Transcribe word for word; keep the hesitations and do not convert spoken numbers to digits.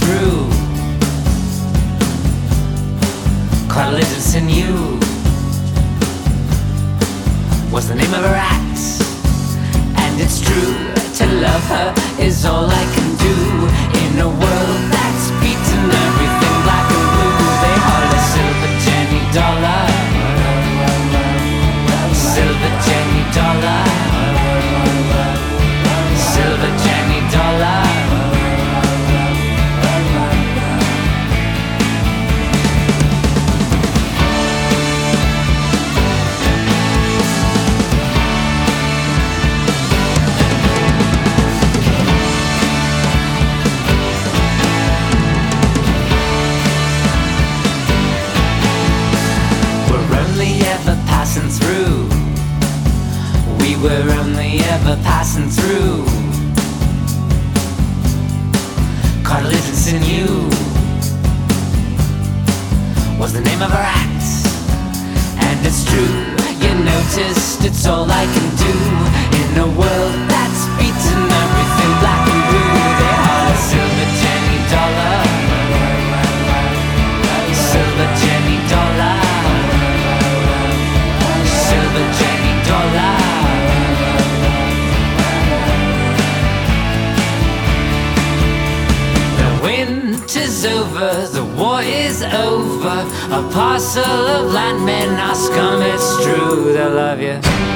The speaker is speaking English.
through. Cartilage and sinew was the name of her act. And it's true, to love her is all I can do. In a world that's beaten everything black and blue, they holler Silver Jenny Dollar, Silver Jenny Dollar, Silver Jenny Dollar. Passing through, we were only ever passing through. Cartilage and sinew was the name of our act. And it's true, you noticed it's all I can do. In a world that's beaten everything black and blue, they holler Silver Jenny Dollar, Silver Jenny Dollar, Silver Jenny Dollar. The winter's over, the war is over. A parcel of landmen, our scum, it's true, they'll love you.